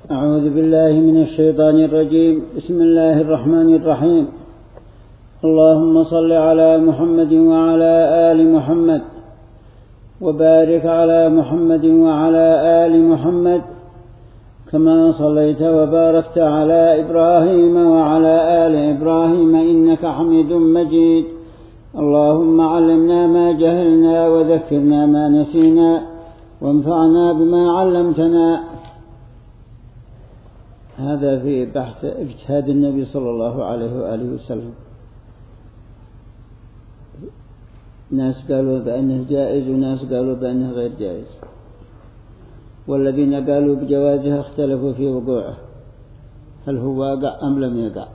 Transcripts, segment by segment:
أعوذ بالله من الشيطان الرجيم. بسم الله الرحمن الرحيم. اللهم صل على محمد وعلى آل محمد وبارك على محمد وعلى آل محمد كما صليت وباركت على إبراهيم وعلى آل إبراهيم إنك حميد مجيد. اللهم علمنا ما جهلنا وذكرنا ما نسينا وانفعنا بما علمتنا. هذا في بحث اجتهاد النبي صلى الله عليه وآله وسلم. ناس قالوا بأنه جائز وناس قالوا بأنه غير جائز، والذين قالوا بجوازه اختلفوا في وقوعه، هل هو واقع أم لم يقع.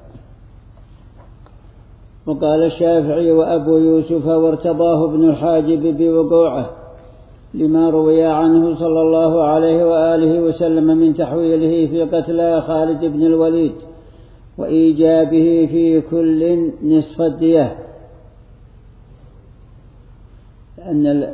وقال الشافعي وأبو يوسف وارتضاه ابن الحاجب بوقوعه لما روي عنه صلى الله عليه وآله وسلم من تحويله في قتلى خالد بن الوليد وإيجابه في كل نصف الدية، لأن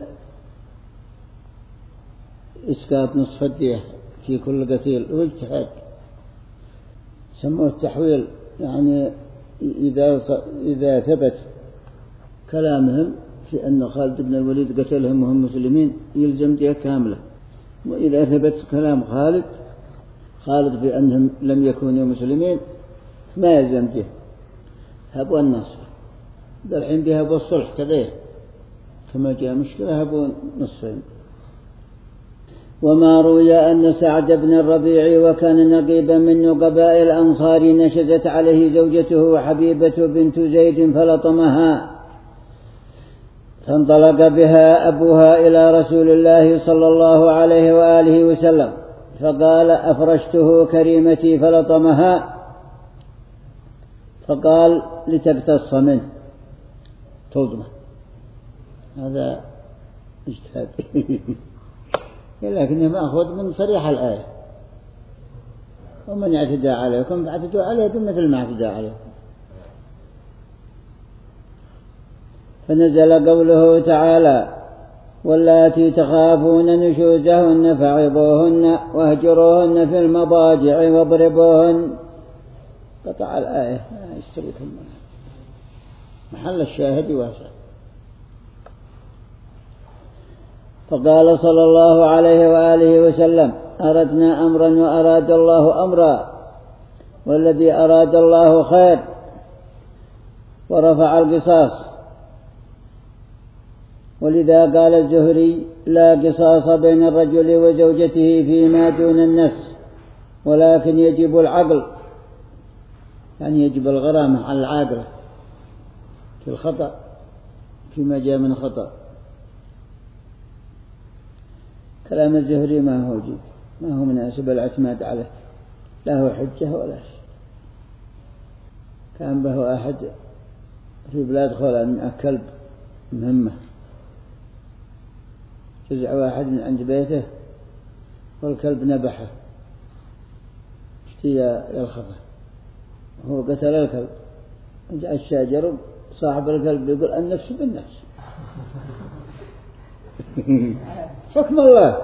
إسقاط نصف الدية في كل قتيل واجتهاد. سموه التحويل، يعني إذا ثبت كلامهم في أن خالد بن الوليد قتلهم وهم مسلمين يلزم دية كاملة، وإذا ثبت كلام خالد بأنهم لم يكونوا مسلمين ما يلزم دية. هبوا النصف الحين بهبوا الصلح كذا، كما جاء مشكلة هبوا نصفين. وما روي أن سعد بن الربيع وكان نقيبا من نقباء الأنصار نشزت عليه زوجته حبيبة بنت زيد فلطمها، فانطلق بها أبوها إلى رسول الله صلى الله عليه وآله وسلم فقال أفرشته كريمتي فلطمها، فقال لتقتص منه تظلم. هذا اجتهاد لكنه مأخذ من صريح الآية، ومن اعتدى عليكم فاعتدوا عليه بمثل ما اعتدى عليكم. فنزل قوله تعالى واللاتي تخافون نشوزهن فعظوهن واهجروهن في المضاجع واضربوهن. قطع الآية يشتركهم محل الشاهد واسع. فقال صلى الله عليه وآله وسلم أردنا أمرا وأراد الله أمرا، والذي أراد الله خير، ورفع القصاص. ولذا قال الزهري لا قصاص بين الرجل وزوجته فيما دون النفس، ولكن يجب العقل، يعني يجب الغرامة على العاقل في الخطأ فيما جاء من خطأ. كلام الزهري ما هو جيد، ما هو مناسب الاعتماد عليه، لا هو حجة ولا شيء. كان به أحد في بلاد خلان كلب مهمة، جزع واحد من عند بيته والكلب نبحه اشتيى يلخفه، هو قتل الكلب. جاء الشاجر صاحب الكلب يقول النفس بالنفس حكم الله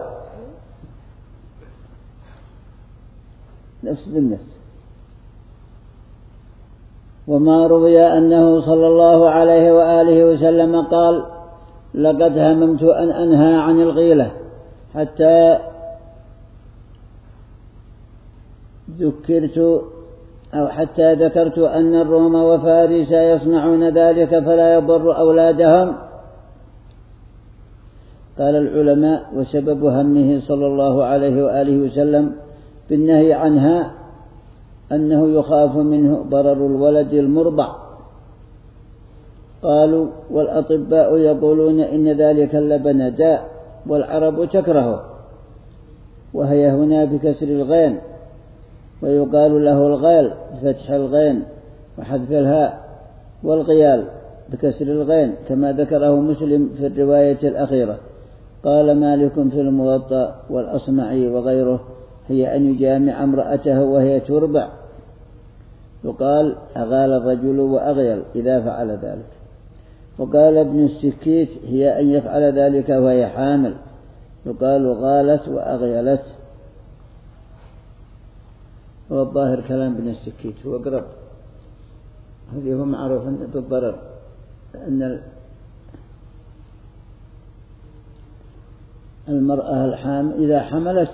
نفس بالنفس. وما روي أنه صلى الله عليه وآله وسلم قال لقد هممت أن أنهى عن الغيلة حتى ذكرت أن الروم وفارس يصنعون ذلك فلا يضر أولادهم. قال العلماء وسبب همه صلى الله عليه وآله وسلم بالنهي عنها أنه يخاف منه ضرر الولد المرضع. قالوا والأطباء يقولون إن ذلك اللبن داء والعرب تكرهه، وهي هنا بكسر الغين، ويقال له الغيل بفتح الغين وحذف الهاء، والغيال بكسر الغين كما ذكره مسلم في الرواية الأخيرة. قال مالك في الموطأ والأصمعي وغيره هي أن يجامع امرأته وهي ترضع، يقال أغال الرجل وأغيل إذا فعل ذلك. وقال ابن السكيت هي أن يفعل ذلك وهي حامل، يقال غالت وأغيلت. والظاهر كلام ابن السكيت هو أقرب. هذه هو معروف بالضرر، أن المرأة الحامل إذا حملت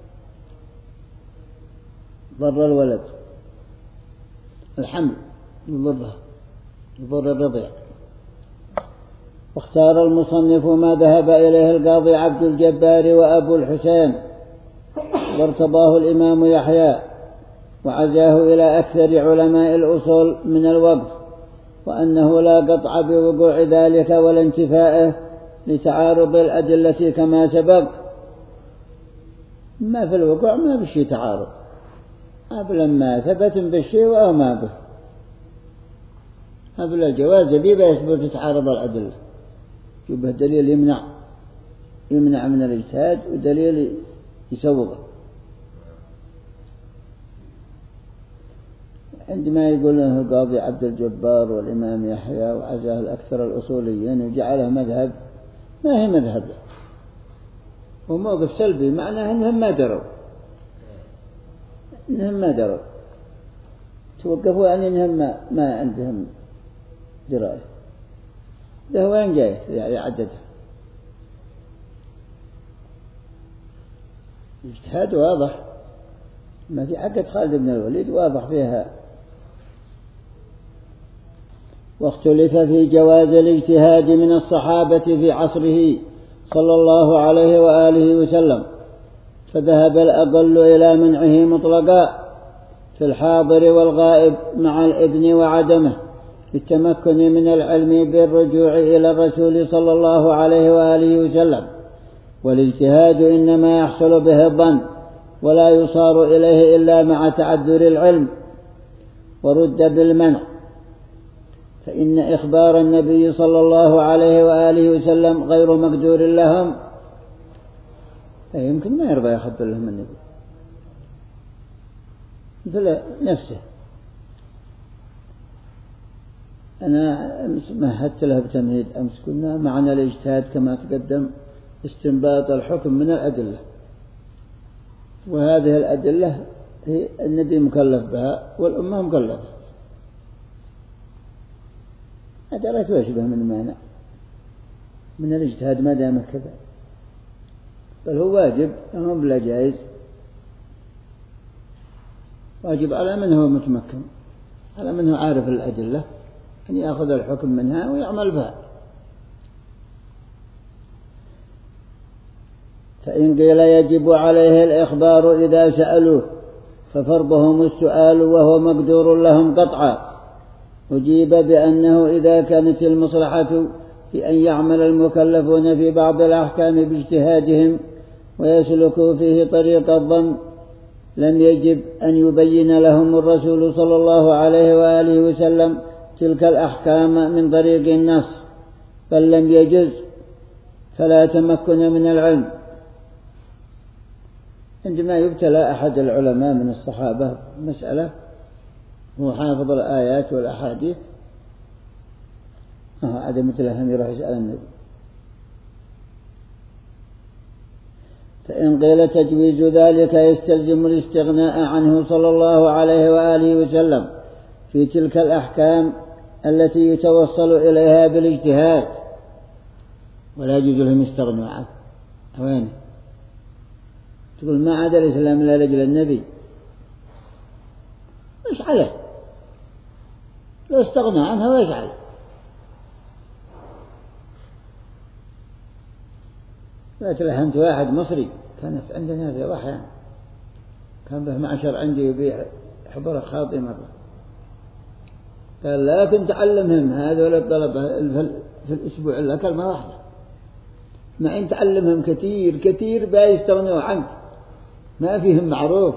ضر الولد، الحمل يضرها، يضر الرضيع. واختار المصنف ما ذهب إليه القاضي عبد الجبار وأبو الحسين، وارتضاه الإمام يحيى، وعزاه إلى أكثر علماء الأصول من الوقت، وأنه لا قطع بوقوع ذلك ولا انتفائه لتعارض الأدلة كما سبق. ما في الوقوع ما بشي تعارض، قبل ما ثبت بالشيء أو ما به، قبل الجواز ذي بيثبت تعارض الأدلة، يبه دليل يمنع من الاجتهاد ودليل يسوغه. عندما يقول له القاضي عبد الجبار والإمام يحيى وعزاه الأكثر الأصوليين وجعله مذهب، ما هي مذهب، وموقف سلبي، معناه أنهم ما دروا توقفوا عن أنهم ما عندهم دراية. ده وين جايت يعني عددها؟ الاجتهاد واضح، ما في عقد خالد بن الوليد واضح فيها. واختلف في جواز الاجتهاد من الصحابة في عصره صلى الله عليه وآله وسلم، فذهب الأقل إلى منعه مطلقا في الحاضر والغائب مع الإذن وعدمه للتمكن من العلم بالرجوع إلى الرسول صلى الله عليه وآله وسلم. والاجتهاد إنما يحصل به الظن ولا يصار إليه إلا مع تعذر العلم، ورد بالمنع، فإن إخبار النبي صلى الله عليه وآله وسلم غير مقدور لهم. يمكن ما يرضى يخبر لهم النبي مثل نفسه. أنا مهدت له بتمهيد أمس، كنا معنى الاجتهاد كما تقدم استنباط الحكم من الأدلة، وهذه الأدلة هي النبي مكلف بها والأمة مكلفة. أدرك ويشبه من مانع من الاجتهاد ما دام كذا، بل هو واجب أمام بلا جائز، واجب على من هو متمكن، على من هو عارف الأدلة أن يأخذ الحكم منها ويعمل بها. فإن قيل يجب عليه الإخبار إذا سألوه ففرضهم السؤال وهو مقدور لهم قطعا، أجيب بأنه إذا كانت المصلحة في أن يعمل المكلفون في بعض الأحكام باجتهادهم ويسلكوا فيه طريق الظن لم يجب أن يبين لهم الرسول صلى الله عليه وآله وسلم تلك الأحكام من طريق النص، بل لم يجز، فلا تمكن من العلم. عندما يبتلى أحد العلماء من الصحابة مسألة هو حافظ الآيات والأحاديث، عاد مثلهم يروح يسأل النبي. فإن قيل تجويز ذلك يستلزم الاستغناء عنه صلى الله عليه وآله وسلم في تلك الأحكام التي يتوصل إليها بالاجتهاد، ولا يجوز لهم يستغنوا عنه. وين تقول ما عاد الإسلام إلا لأجل النبي، وإيش عليه لو استغنى عنها وإيش عليه؟ لا تلهمت واحد مصري كانت عندنا في وحيان، كان به معشر عندي يبيع حبر خاطي مرة، قال لكن تعلمهم هذول الطلبة في الأسبوع إلا كلمة واحدة، ما إن تعلمهم كثير كثير بيستغنوا عنك، ما فيهم معروف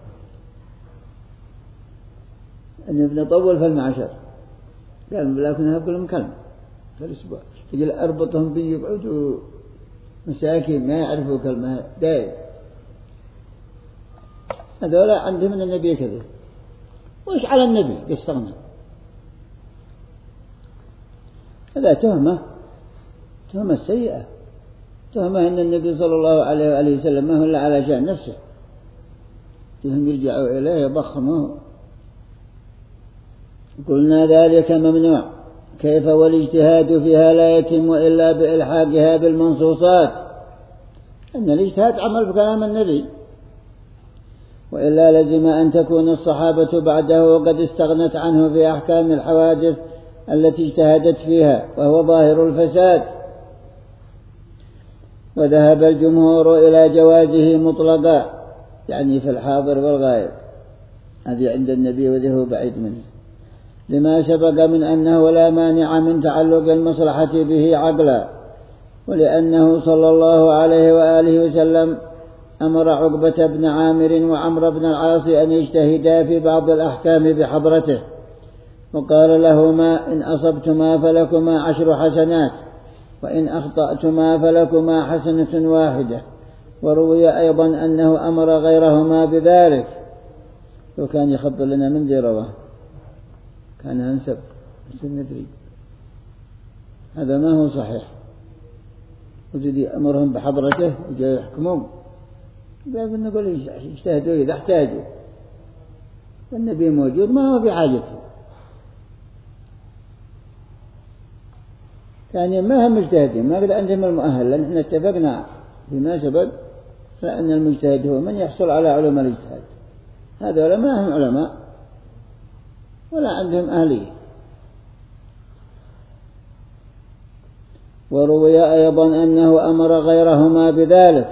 أن بنطول في المعشر. قال لكن هقول لهم كلمة في الأسبوع، يجي أربطهم بي يقعدوا مساكين ما يعرفوا كلمة دايم. هذولا عندهم من النبي كذا، وإيش على النبي يستغنى؟ هذا تهمة سيئة، تهمة أن النبي صلى الله عليه وآله وسلم ما هو إلا على شأن نفسه، فيهم يرجعوا إليه يضخموه. قلنا ذلك ممنوع، كيف والاجتهاد فيها لا يتم إلا بإلحاقها بالمنصوصات، أن الاجتهاد عمل بكلام النبي، وإلا لزم أن تكون الصحابة بعده وقد استغنت عنه في أحكام الحوادث التي اجتهدت فيها، وهو ظاهر الفساد. وذهب الجمهور إلى جوازه مطلقا، يعني في الحاضر والغائب، هذه عند النبي وذهب بعيد منه، لما سبق من أنه لا مانع من تعلق المصلحة به عقلا، ولأنه صلى الله عليه وآله وسلم أمر عقبة بن عامر وعمر بن العاص أن يجتهدا في بعض الأحكام بحضرته، وقال لهما: إن أصبتما فلكما 10 حسنات، وإن أخطأتما فلكما حسنة واحدة. وروي أيضا أنه أمر غيرهما بذلك. لو كان يخبر لنا من ذي رواه كان أنسب، بس ندري هذا ما هو صحيح. وجدي أمرهم بحضرته يجي يحكمون، لكن نقول اجتهدوا إذا احتاجوا، والنبي موجود ما هو بحاجته. يعني ما هم مجتهدين، ما قد عندهم المؤهل، لأن احنا اتفقنا فيما سبق فأن المجتهد هو من يحصل على علوم الاجتهاد. هذا ما هم علماء ولا عندهم أهلية. وروي أيضا أنه أمر غيرهما بذلك،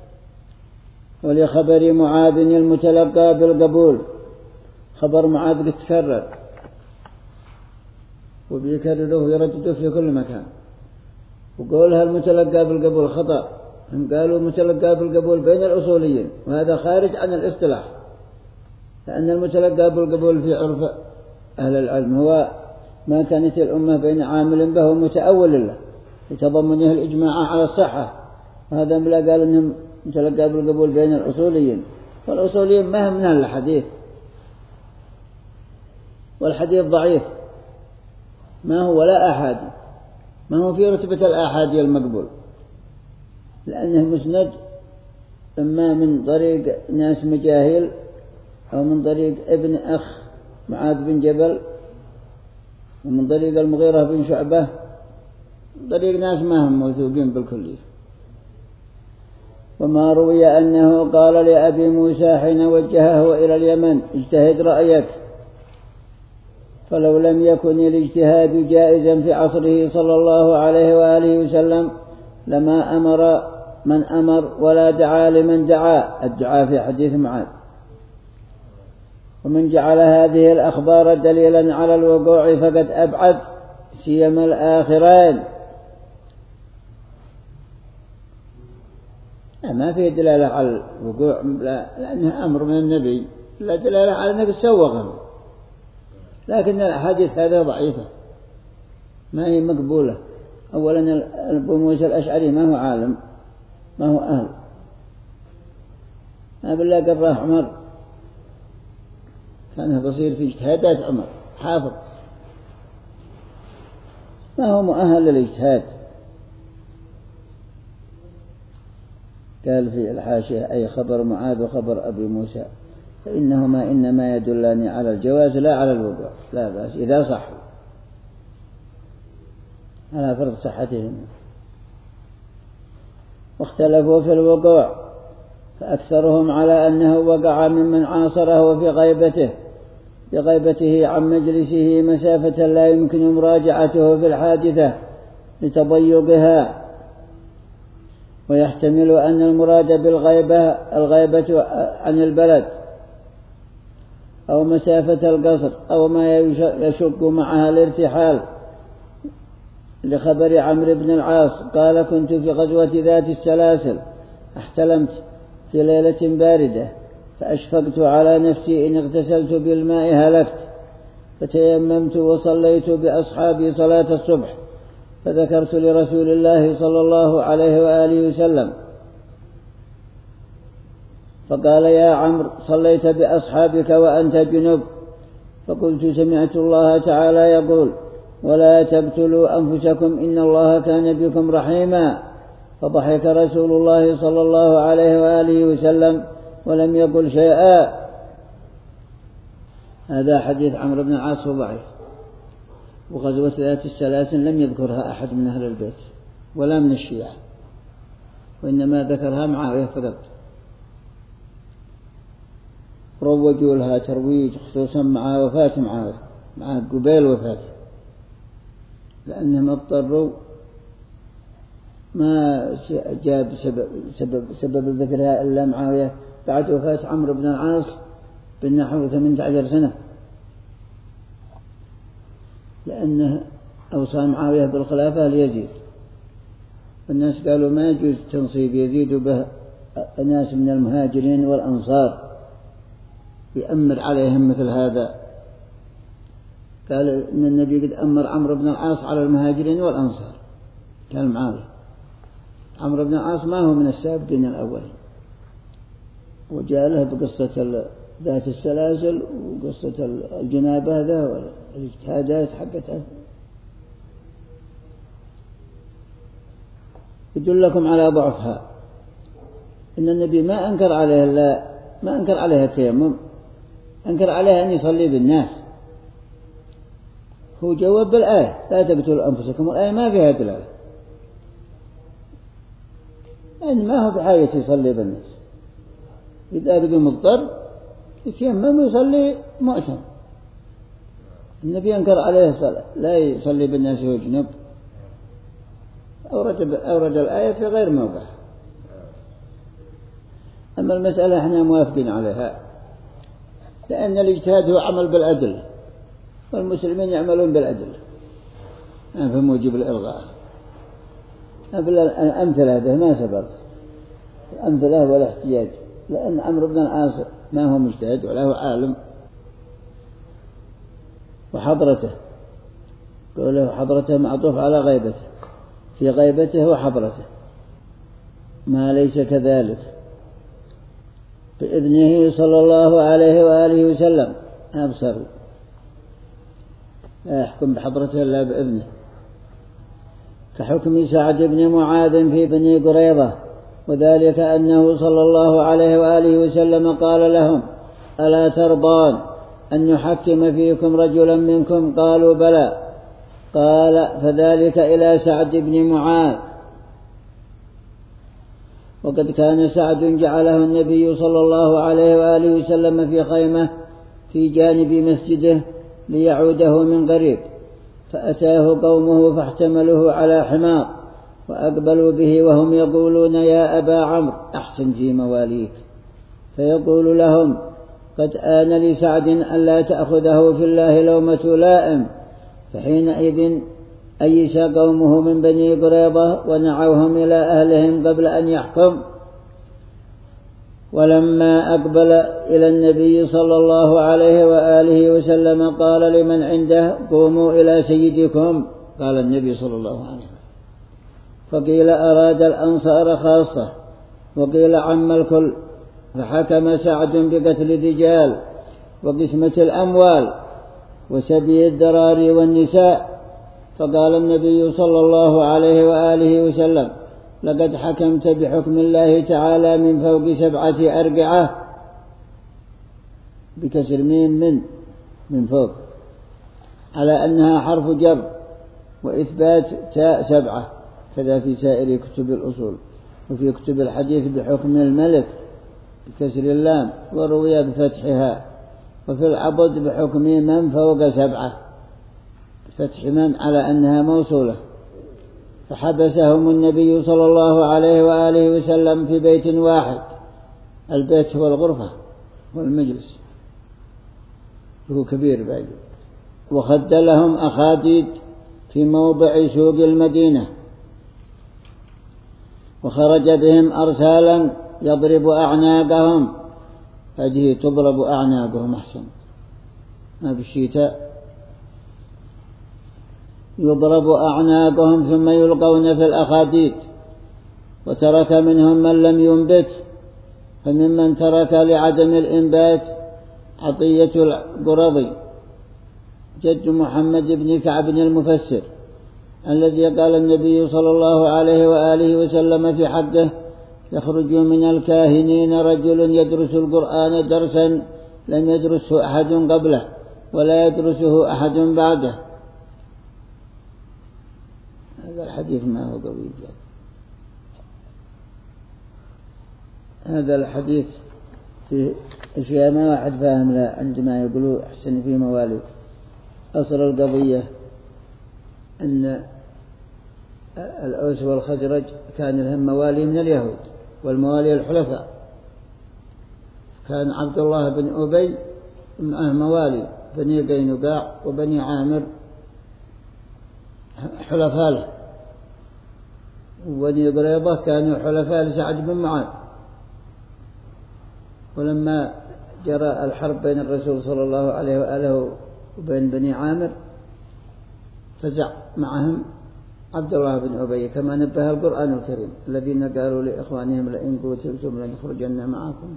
ولخبر معاذ المتلقى بالقبول، خبر معاذ تكرر وبيكرره ويردده في كل مكان، وقولها المتلقى بالقبول خطأ، هم قالوا متلقى بالقبول بين الأصوليين، وهذا خارج عن الاصطلاح، لأن المتلقى بالقبول في عرف أهل العلم هو ما كانت الأمة بين عامل به ومتأول له لتضمنه الإجماع على الصحة، وهذا ملا قال إنهم متلقى بالقبول بين الأصوليين، والأصوليين ما هم من الحديث، والحديث ضعيف ما هو ولا أحادي، ما هو في رتبة الآحادي المقبول، لأنه مسند إما من طريق ناس مجاهيل أو من طريق ابن أخ معاذ بن جبل، ومن طريق المغيرة بن شعبة، طريق ناس ما هم موثوقين بالكلية. وما روي أنه قال لأبي موسى حين وجهه إلى اليمن: اجتهد رأيك، فلو لم يكن الاجتهاد جائزا في عصره صلى الله عليه وآله وسلم لما أمر من أمر ولا دعا لمن دعا، الدعاء في حديث معاذ. ومن جعل هذه الأخبار دليلا على الوقوع فقد أبعد، سيما الآخرين. ما فيه دلالة على الوقوع لأنه أمر من النبي، لا دلالة على أنه سوغهم، لكن الأحاديث هذه ضعيفة ما هي مقبولة. أولا أبو موسى الأشعري ما هو عالم، ما هو أهل، ما بالله قراه عمر كان بصير في اجتهادات عمر حافظ، ما هو مؤهل للاجتهاد. قال في الحاشية: أي خبر معاذ وخبر أبي موسى فإنهما إنما يدلان على الجواز لا على الوقوع، لا بأس إذا صح على فرض صحتهما. واختلفوا في الوقوع، فأكثرهم على أنه وقع ممن عاصره وفي بغيبته عن مجلسه مسافة لا يمكن مراجعته في الحادثة لتضيقها. ويحتمل أن المراد الغيبة عن البلد أو مسافة القصر أو ما يشق معها الارتحال، لخبر عمرو بن العاص قال: كنت في غزوة ذات السلاسل، احتلمت في ليلة باردة، فأشفقت على نفسي إن اغتسلت بالماء هلكت، فتيممت وصليت بأصحابي صلاة الصبح، فذكرت لرسول الله صلى الله عليه وآله وسلم، فقال: يا عمرو، صليت بأصحابك وأنت جنب؟ فقلت: سمعت الله تعالى يقول: ولا تقتلوا أنفسكم إن الله كان بكم رحيما. فضحك رسول الله صلى الله عليه وآله وسلم ولم يقل شيئا. هذا حديث عمرو بن العاص ضعيف. وغزوة ذات السلاسل لم يذكرها أحد من أهل البيت ولا من الشيعة، وإنما ذكرها معاوية فقط. روجوا لها ترويج خصوصا مع وفاة معاوية، مع قبيل وفاته، لأنهم اضطروا، ما جاب سبب ذكرها إلا معاوية بعد وفاة عمرو بن العاص بالنحو 18 سنة، لأنه أوصى معاوية بالخلافة ليزيد، والناس قالوا ما يجوز تنصيب يزيد به ناس من المهاجرين والأنصار يأمر عليهم مثل هذا. قال إن النبي قد أمر عمرو بن العاص على المهاجرين والأنصار، كان معاوية. عمرو بن العاص ما هو من السابقين الأولين، وجاء له بقصة ذات السلاسل وقصة الجنابة هذا والاجتهادات حقتها. يدلكم على ضعفها إن النبي ما أنكر عليها التيمم، أنكر عليها أن يصلي بالناس. هو جواب بالآية لا تقتلوا أنفسكم، والآية ما فيها دلالة، يعني ما هو بحاجة يصلي بالناس. إذا بقي مضطر يتيمم ويصلي مؤتم. النبي أنكر عليه الصلاة لا يصلي بالناس وهو جنب. أورد الآية في غير موقع. أما المسألة احنا موافقين عليها، لأن الاجتهاد هو عمل بالأدلة، والمسلمين يعملون بالأدلة في موجب الإلغاء. الأمثلة هذه ما سبق الأمثلة ولا احتياج، لأن عمرو بن العاص ما هو مجتهد ولا هو عالم. وحضرته، قوله حضرته معطوف على غيبته، في غيبته وحضرته، ما ليس كذلك. بإذنه صلى الله عليه وآله وسلم أبصر، لا يحكم بحضرته إلا بإذنه، كحكم سعد بن معاذ في بني قريظة، وذلك أنه صلى الله عليه وآله وسلم قال لهم: ألا ترضون أن يحكم فيكم رجلا منكم؟ قالوا: بلى. قال: فذلك إلى سعد بن معاذ. وقد كان سعد جعله النبي صلى الله عليه وآله وسلم في خيمة في جانب مسجده ليعوده من قريب، فأتاه قومه فاحتملوه على حمار وأقبلوا به وهم يقولون: يا أبا عمرو أحسن في مواليك. فيقول لهم: قد آن لسعد أن لا تأخذه في الله لومة لائم. فحينئذ أيس قومه من بني قريظة ونعوهم إلى أهلهم قبل أن يحكم. ولما أقبل إلى النبي صلى الله عليه وآله وسلم قال لمن عنده: قوموا إلى سيدكم. قال النبي صلى الله عليه وسلم. فقيل أراد الأنصار خاصة، وقيل عم الكل. فحكم سعد بقتل الرجال وقسمة الأموال وسبي الذراري والنساء. فقال النبي صلى الله عليه وآله وسلم: لقد حكمت بحكم الله تعالى من فوق 7 أرقعة، بكسر ميم من فوق، على أنها حرف جر وإثبات تاء 7، كذا في سائر كتب الأصول. وفي كتب الحديث بحكم الملك بكسر اللام وروي بفتحها. وفي العبد بحكم من فوق 7 بفتح من على أنها موصولة. فحبسهم النبي صلى الله عليه وآله وسلم في بيت واحد، البيت هو الغرفة والمجلس، هو كبير بعد. وخد لهم أخاديد في موضع سوق المدينة، وخرج بهم أرسالا يضرب أعناقهم. هذه تضرب أعناقهم أحسن، ما بالشتاء، يضرب أعناقهم ثم يلقون في الأخاديد. وترك منهم من لم ينبت، فممن ترك لعدم الإنبات عطية القرظي جد محمد بن كعب المفسر، الذي قال النبي صلى الله عليه وآله وسلم في حقه: يخرج من الكاهنين رجل يدرس القرآن درسا لم يدرسه أحد قبله ولا يدرسه أحد بعده. هذا الحديث ما هو قوي جدا. هذا الحديث في أشياء ما واحد فاهم له عندما يقولوا أحسن في مواليد. أصل القضية أن الأوس والخزرج كان لهم موالي من اليهود والموالي الحلفاء. كان عبد الله بن أبي معه موالي بني قينقاع وبني عامر حلفاء له، وبني قريظة كانوا حلفاء لسعد بن معاذ. ولما جرى الحرب بين الرسول صلى الله عليه وآله وبين بني عامر فزع معهم عبد الله بن أبي كما نبه القرآن الكريم الذين قالوا لإخوانهم لئن قتلتم لنخرجن معكم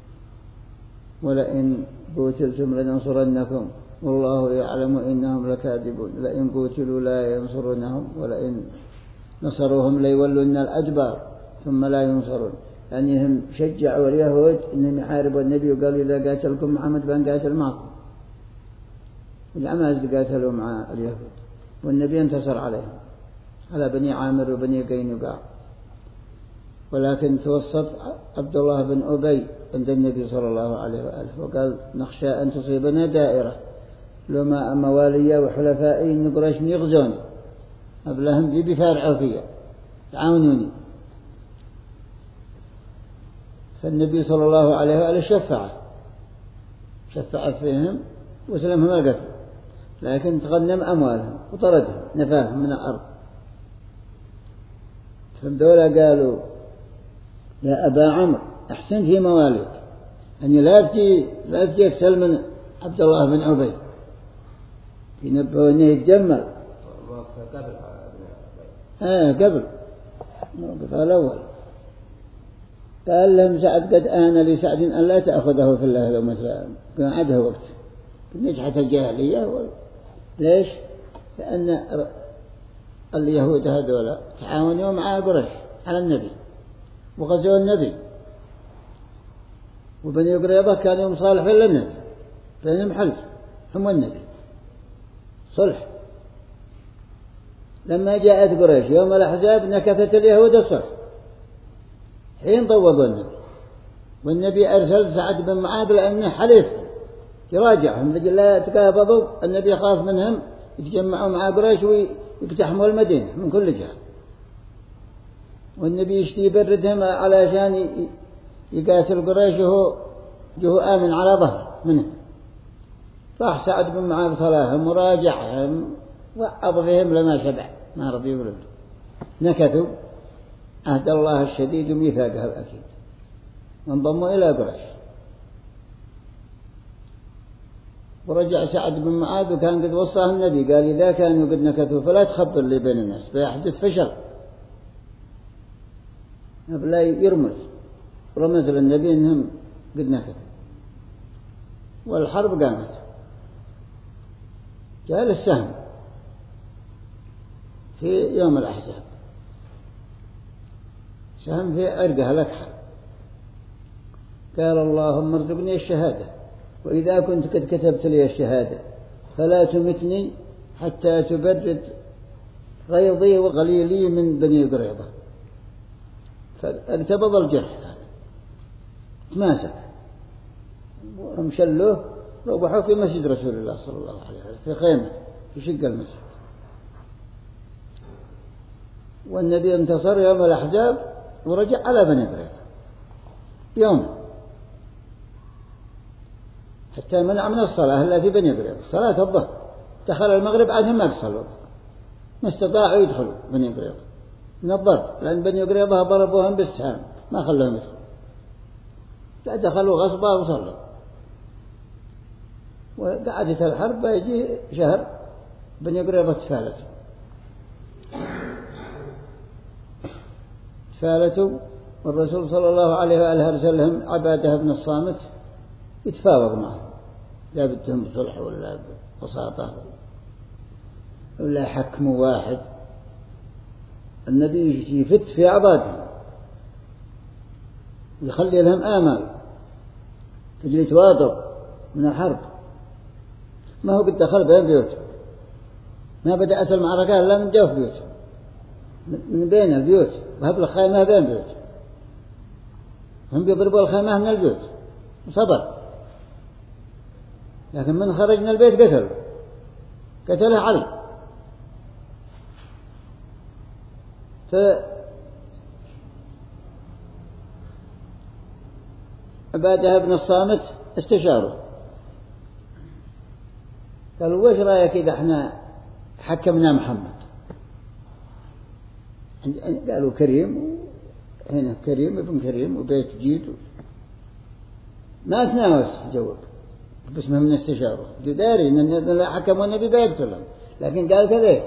ولئن قتلتم لننصرنكم والله يعلم إنهم لكاذبون لئن قتلوا لا ينصرونهم ولئن نصروهم ليولون الأدبار ثم لا ينصرون. يعني هم شجعوا اليهود إنهم يحاربوا النبي وقالوا إذا قاتلكم محمد بنقاتل معكم. والعماز قاتلوا مع اليهود والنبي انتصر عليهم على بني عامر وبني قينقاع. ولكن توسط عبد الله بن أبي عند النبي صلى الله عليه وآله وقال نخشى أن تصيبنا دائرة لو ما موالي وحلفائي من قريش يغزوني أبلهم ذي بفارعوا فيها تعاونوني. فالنبي صلى الله عليه وآله شفع فيهم وسلمهم القتل، لكن تغنم أموالهم وطردهم نفاهم من الأرض. فالدولة قالوا يا أبا عمرو أحسن في مواليك أن لا تجي تسلم عبد الله بن أبي ينبهوا أنه يتجمل قبل القطاع الأول. قال لهم سعد قد آن لسعد أن لا تأخذه في الله لو مثلا كان عده وقت نجحت الجاهلية. ليش؟ لأن اليهود هذولا تعاونوا مع قريش على النبي وغزوا النبي، وبني قريظة كانوا مصالحين للنبي بينهم حلف هم والنبي صلح. لما جاءت قريش يوم الأحزاب نكثت اليهود الصلح حين طوقوا النبي، والنبي أرسل سعد بن معاذ لأنه حليف يراجعهم لجل لا يتقابضوا. النبي خاف منهم يتجمعوا مع قريش ويقتحموا المدينة من كل جهة، والنبي يشتي يبردهم علشان يقاتل قريش وهو آمن على ظهر منهم. راح سعد بن معاذ صلاهم وراجعهم وعظ فيهم لما شبع ما رضي يقولون نكثوا عهد الله الشديد وميثاقه الأكيد وانضموا إلى قريش. ورجع سعد بن معاذ وكان قد وصاه النبي قال إذا كانوا قد نكثوا فلا تخبر لي بين الناس فيحدث فشل. لا رمز للنبي إنهم قد نكثوا والحرب قامت. جاء السهم في يوم الأحزاب سهم في عرقها الأكحل قال اللهم ارزقني الشهادة وإذا كنت قد كتبت لي الشهادة فلا تمتني حتى تبرد غيظي وغليلي من بني قريظة. فارتبض الجرح تماسك ومشلوه روحوا في مسجد رسول الله صلى الله عليه وسلم في خيمة في شق المسجد. والنبي انتصر يوم الأحزاب ورجع على بني قريظة يوم حتى منع من الصلاة إلا في بني قريظة صلاة الظهر. دخل المغرب عادهم ما قصلوا ما استطاعوا يدخلوا بني قريظة من الضرب لأن بني قريظة ضربوهم بالسهام ما خلوهم يدخلوا لا دخلوا غصبا وصلوا. وقعدت الحرب يجي شهر بني قريظة تفالتوا والرسول صلى الله عليه وآله أرسل لهم عبادة بن الصامت يتفاوض معهم لا بدهم صلح ولا بساطة ولا حكم واحد. النبي يفت في أعضادهم يخلي لهم آمال تجري تواطؤ من الحرب. ما هو قد دخل بين بيوتهم، ما بدأت المعركة إلا من جوف بيوتهم، من بين البيوت، وهب الخيمة بين بيوت، هم بيضربوا الخيمة من البيوت وصبر. لكن من خرج من البيت قتله علي. فعبادة بن الصامت استشاروا، قالوا وش رأيك إذا احنا حكمنا محمد؟ قالوا كريم، هنا كريم ابن كريم وبيت جيد، ما تناوس جواب بس ما من استشاره، داري إن حكموا النبي بيقتلهم، لكن قال كذا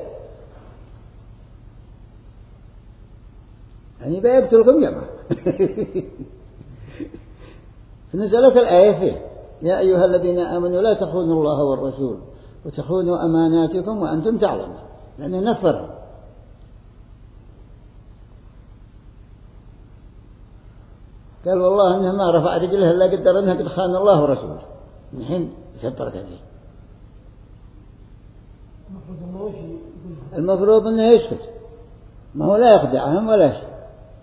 يعني بيقتلكم جماعة. فنزلت الآية فيه: يا أيها الذين آمنوا لا تخونوا الله والرسول وتخونوا أماناتكم وأنتم تعلمون، لأنه نفر. قال والله إنه ما رفع رجله إلا قدر إنها قد خان الله ورسوله، من حين يسبر كذي. المفروض إنه يسكت، ما هو لا يخدعهم ولا شيء،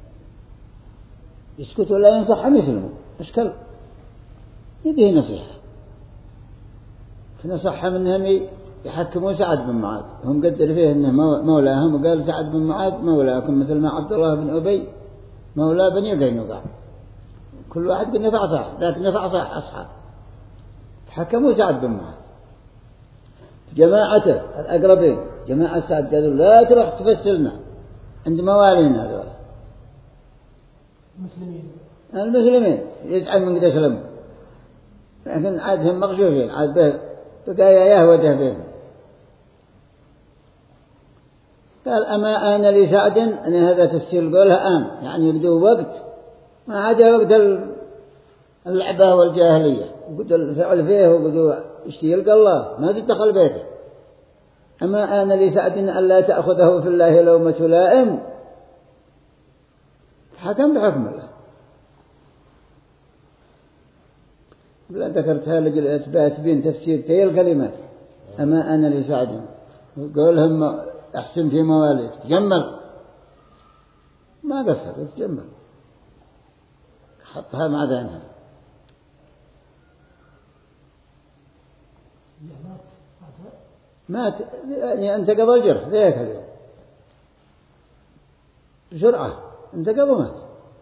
يسكت ولا ينصح مثلهم. أشكال يديه نصيحة، فنصحهم إنهم يحكموا سعد بن معاذ، هم قدر فيه إنه مولاهم، وقال سعد بن معاذ مولاكم، مثل ما عبد الله بن أبي مولى بني قينقاع، كل واحد قد نفع صح، لكن نفع صح أصحاب. حكموا سعد بن معاذ. جماعته الأقربين جماعة سعد قالوا لا تروح تفسلنا عند موالينا هذول المسلمين يزعل من قد أسلموا، لكن عادهم مغشوشين، عاد بقايا يهوده بهم. قال أما آن لسعد، أن هذا تفسير قولها آن، يعني يقدوا وقت ما عاد وقت اللعبة والجاهلية، وقد الفعل فيه وقدوا يشتيلق الله ما تدخل بيته. أما آن لسعد أن لا تأخذه في الله لومة لائم، حكم بحكم الله. لا ذكرتها لجل إثبات بين تفسير تلك الكلمات. أما آن لسعد قولهم أحسن في مواليك، تجمل، ما قصر يتجمل، حطها مع ذانها. مات يعني انتقض الجرح ذيك اليوم بسرعة، انتقض ومات.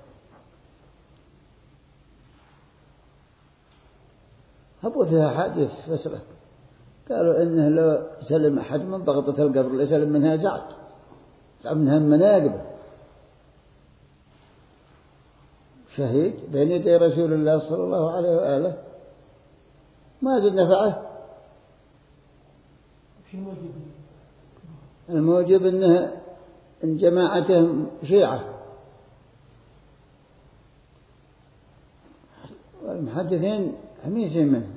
هبوا فيها حادث فسرة، قالوا إنه لو سلم أحد من ضغطة القبر لسلم منها سعد منها مناقبه، شهيد بين يدي رسول الله صلى الله عليه وآله، ما زد نفعه. الموجب إن جماعتهم شيعة، والمحدثين حميسين منهم،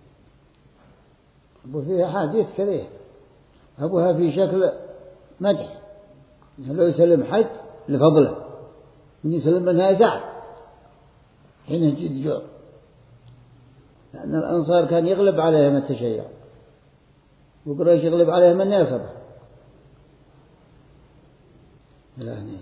أبو فيها حديث كثير، أبوها في شكل مدح، لو يسلم حد لفضله، من يسلم منها سعد حين يجد جور، لأن الأنصار كان يغلب عليهم التشيع، وقريش يغلب عليهم الناصب. الآن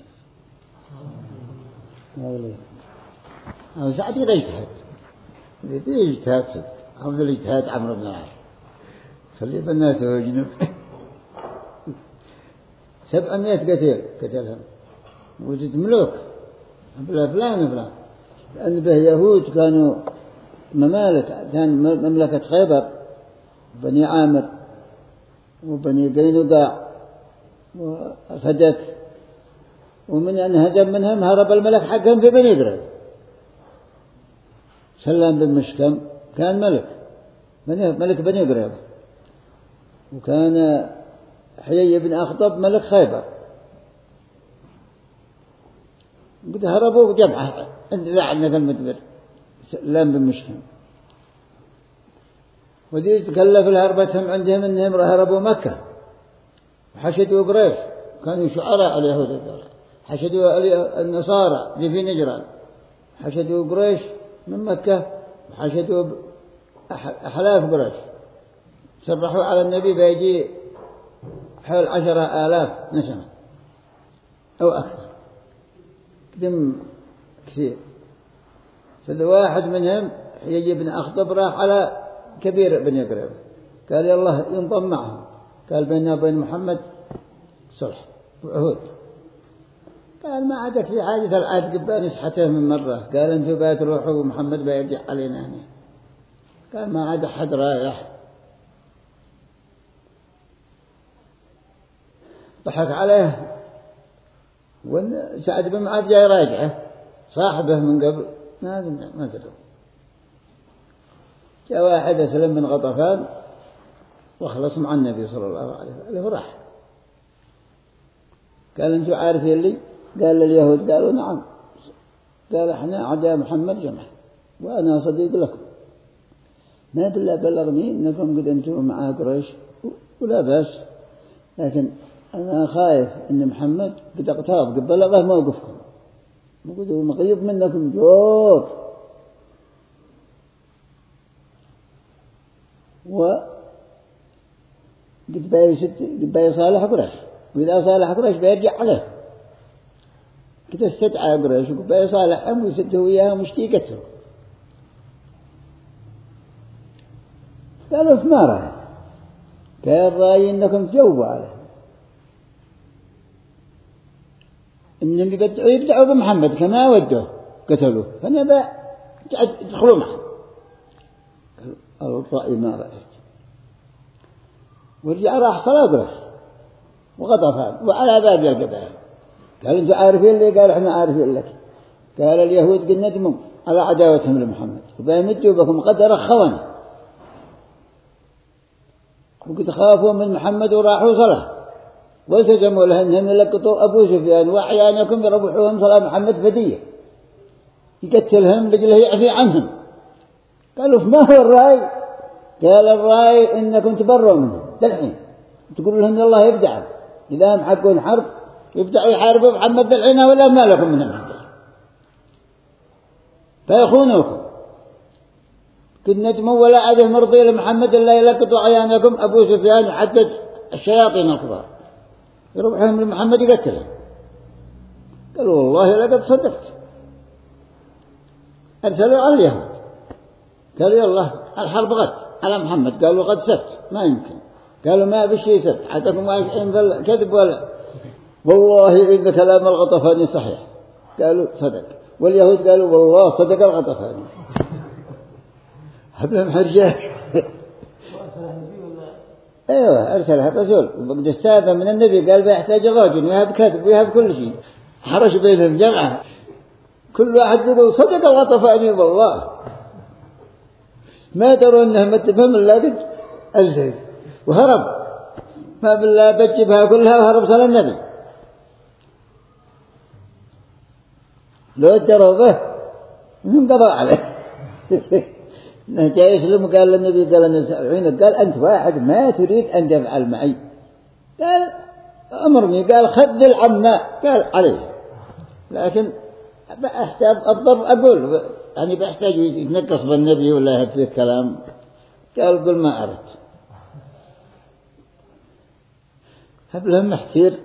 أو سعد يجتهد صدق، أفضل الاجتهاد عمرو بن العاص، خلي بالناس وجنب 700 قتلهم، وجد ملوك بلا فلان وفلان، لأن به يهود كانوا ممالك، كان مملكة خيبر بني عامر وبني قينقاع وفدك، ومن أن هجم منهم هرب الملك حقهم في بني قريظة. سلام بن مشكم كان ملك بني قريظة، وكان حيي بن أخطب ملك خيبر، قد هربوا جمعة عند ذاعنا في المدبر. سلام بن مشكم ودي تكلف الهربتهم عندهم إنهم هربوا مكة وحشدوا قريش، كانوا شعراء اليهود الدولة، حشدوا النصارى اللي في نجران حشدوا قريش من مكة وحشدوا أحلاف قريش، سرحوا على النبي بيجي حول 10,000 نسمة أو أكثر، قدم كثير. فالواحد منهم يجي بن أخطب راح على كبير بن يقرب، قال يلا ينضم معهم، قال بيننا وبين محمد صلح وعهود. قال ما عادك في حاجة العهد قبل نسحته من مرة، قال أنتوا بتروحوا ومحمد بيرجع علينا هنا. قال ما عاد أحد رايح. ضحك عليه، وسعد بن معاذ جاي راجعه صاحبه من قبل ما تدري. جاء واحد أسلم من غطفان وخلص مع النبي صلى الله عليه وسلم وراح. قال أنتوا عارفين لي؟ قال لليهود، قالوا نعم. قال احنا أعداء محمد جمع وأنا صديق لكم، ما بالله بلغني أنكم قد أنتم مع قريش ولا بأس، لكن أنا خايف أن محمد قد اقترب قد بلغه موقفكم مغيب منكم جور، وقد باي صالح قريش، وإذا صالح قريش بيرجع عليه. قد استدعى قريش وقد باي صالحهم ويسدوا إياهم وشتيقتهم. قالوا فما رأي؟ قال رأيي أنكم تجاوبوا عليه، إنهم يبدعوا بمحمد كما ودوه قتلوه، فأنا يدخلوا معه. قالوا الرأي ما رأيت. ورجع راح صلاة قريش وغطفان وعلى باقي القبائل. قال أنتوا عارفين لي؟ قال احنا عارفين لك. قال اليهود قد ندموا على عداوتهم لمحمد وبيمدوا بكم قد رخونا، وقد خافوا من محمد وراحوا صلاة والتزموا له أنهم يلقطوا أبو سفيان وأحيانكم يربحوهم صلاة محمد فدية يقتلهم لجله يعفي عنهم. قالوا فما هو الرأي؟ قال الرأي إنكم تبروا منهم الحين، تقولوا لهم الله يبدعوا إذا هم حقون حرب يبدأوا يحاربوا محمد الحين ولا ما لكم منهم حق فيخونوكم. قد ندموا ولا عاده مرضي لمحمد إلا يلقطوا عيانكم أبو سفيان وحتى الشياطين الكبار يروحهم لمحمد يقتلهم. قالوا والله لقد صدقت. أرسلوا على اليهود قالوا يلا الحرب غد على محمد. قالوا غد سبت ما يمكن. قالوا ما بشي سبت حتىكم واقعين بالكذب ولا والله إن كلام الغطفاني صحيح. قالوا صدق. واليهود قالوا والله صدق الغطفاني. حبلهم حجة. ايوه ارسلها الرسول وقد استاذن من النبي قال بيحتاج الرجل ويهب كذب ويهب كل شيء. حرش بينهم جمعه كل واحد يقول صدق الغطفاني والله ما دروا انه متفهم الا قد الزيد وهرب ما بالله بجبها كلها وهرب صلى النبي. لو دروا به من قضى عليه. جاء يسلم قال للنبي قال أنا قال أنت واحد ما تريد أن تفعل معي. قال أمرني. قال خذ العماء. قال عليه لكن بأحتاج أضطر أقول يعني بحتاج يتنقص بالنبي ولا يهب فيه كلام. قال قل ما أردت. هب لهم محتير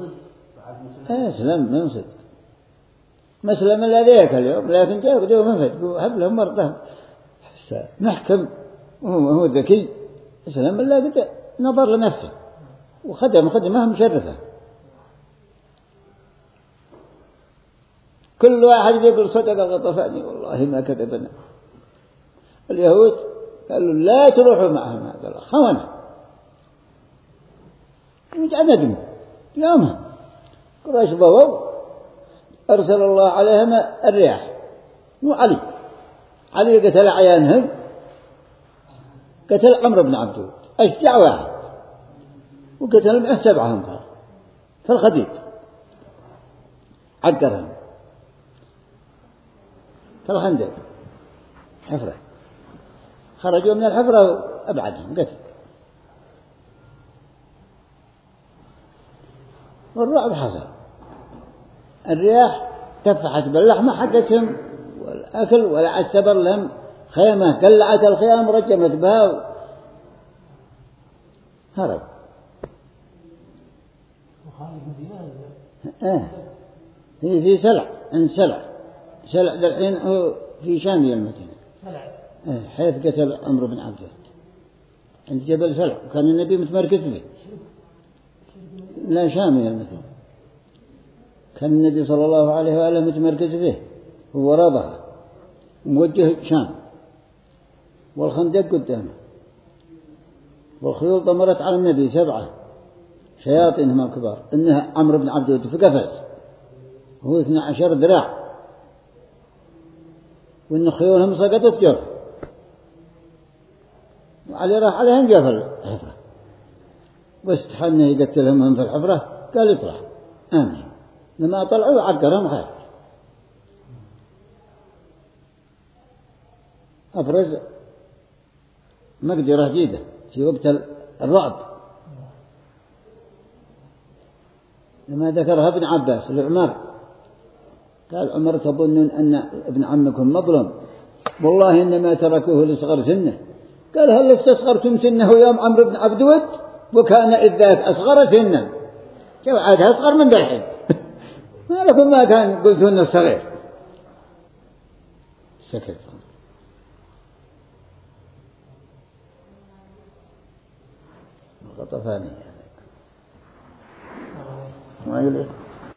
أسلم من صدق مسلم لديك اليوم لكن جاء بدون من صدق. هب لهم مرضهم محكم وهو ذكي أسلم الله قد نظر لنفسه وخدمها مشرفة. كل واحد يقول صدق الغطفاني والله ما كذبنا. اليهود قالوا لا تروحوا معهم. قال خونة رجع ندم يومها. قريش ضووا أرسل الله عليهم الرياح وعلي قتل عيانهم. قتل عمرو بن عبد أشجع واحد وقتل معه 7 أنفار في الخديد عقرهم في الخندق حفرة. خرجوا من الحفرة وأبعدهم قتل. والرعب حصل. الرياح تفحت باللحمة حقتهم والأكل ولا السبر لهم خيمة قلعت الخيام رجمت بها هرب. هي في سلع عند سلع الحين هو في شامي المدينة حيث قتل عمرو بن عبد عند جبل سلع وكان النبي متمركز به. لا شامي المدينة كان النبي صلى الله عليه وآله متمركز به هو رابها موجه شام والخندق قدامه والخيول ضمرت على النبي 7 شياطينهم الكبار إنها عمرو بن عبد ود فقفز هو 12 ذراع وإن خيولهم سقطت جف وعلي راح عليهم جف الحفرة واستحنه يقتلهم في الحفرة قال اطلع آمين لما طلعوا عقرهم خير أفرز مقدرة جيدة في وقت الرعب لما ذكرها ابن عباس لعمر قال عمر تظنون أن ابن عمكم مظلم والله إنما تركوه لصغر سنه. قال هل استصغرتم سنه يوم عمرو بن عبد ود وكان إذ ذاك أصغر سنا عاد أصغر من ذا الحين ما لكم ما كان قلتون الصغير. سكت غطفاني ما يلي